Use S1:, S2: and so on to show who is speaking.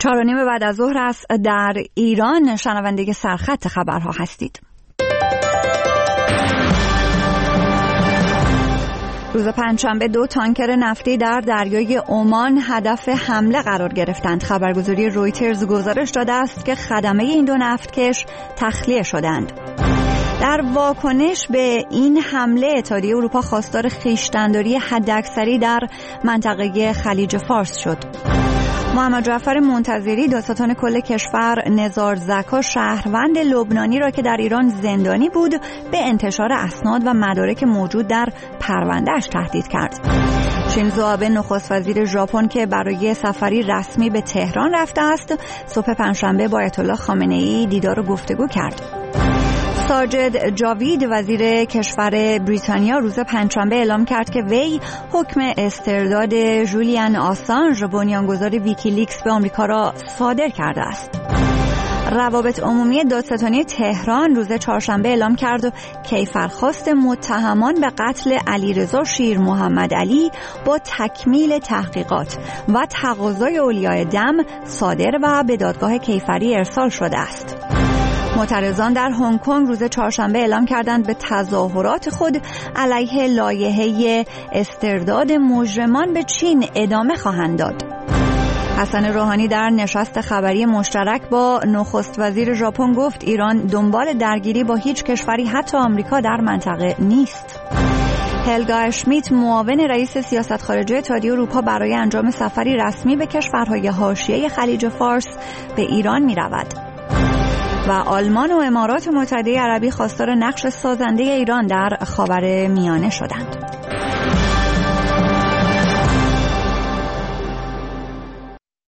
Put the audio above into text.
S1: 4:30 بعد از ظهر است. در ایران شنونده سرخط خبرها هستید. روز پنجشنبه 2 تانکر نفتی در دریای عمان هدف حمله قرار گرفتند. خبرگزاری رویترز گزارش داده است که خدمه این دو نفتکش تخلیه شدند. در واکنش به این حمله اتحادیه اروپا خواستار خویشتن‌داری حداکثری در منطقه خلیج فارس شد. محمد جعفر منتظری دادستان کل کشور نزار زکا شهروند لبنانی را که در ایران زندانی بود به انتشار اسناد و مدارک موجود در پرونده‌اش تهدید کرد. شینزو آبه نخست وزیر ژاپن که برای سفری رسمی به تهران رفته است صبح پنجشنبه با آیت الله خامنه‌ای دیدار و گفتگو کرد. ساجد جاوید وزیر کشور بریتانیا روز پنجشنبه اعلام کرد که وی حکم استرداد جولیان آسانژ بنیانگذار ویکیلیکس به آمریکا را صادر کرده است. روابط عمومی دادستانی تهران روز چهارشنبه اعلام کرد کیفرخواست متهمان به قتل علیرضا شیر محمد علی با تکمیل تحقیقات و تقاضای اولیای دم صادر و به دادگاه کیفری ارسال شده است. معترضان در هنگ کنگ روز چهارشنبه اعلام کردند به تظاهرات خود علیه لایحه استرداد مجرمان به چین ادامه خواهند داد. حسن روحانی در نشست خبری مشترک با نخست وزیر ژاپن گفت ایران دنبال درگیری با هیچ کشوری حتی آمریکا در منطقه نیست. هلگا اشمیت معاون رئیس سیاست خارجی اتحادیه اروپا برای انجام سفری رسمی به کشورهای حاشیه خلیج فارس به ایران می‌رود. و آلمان و امارات متحده عربی خواستار نقش سازنده ایران در خاورمیانه شدند.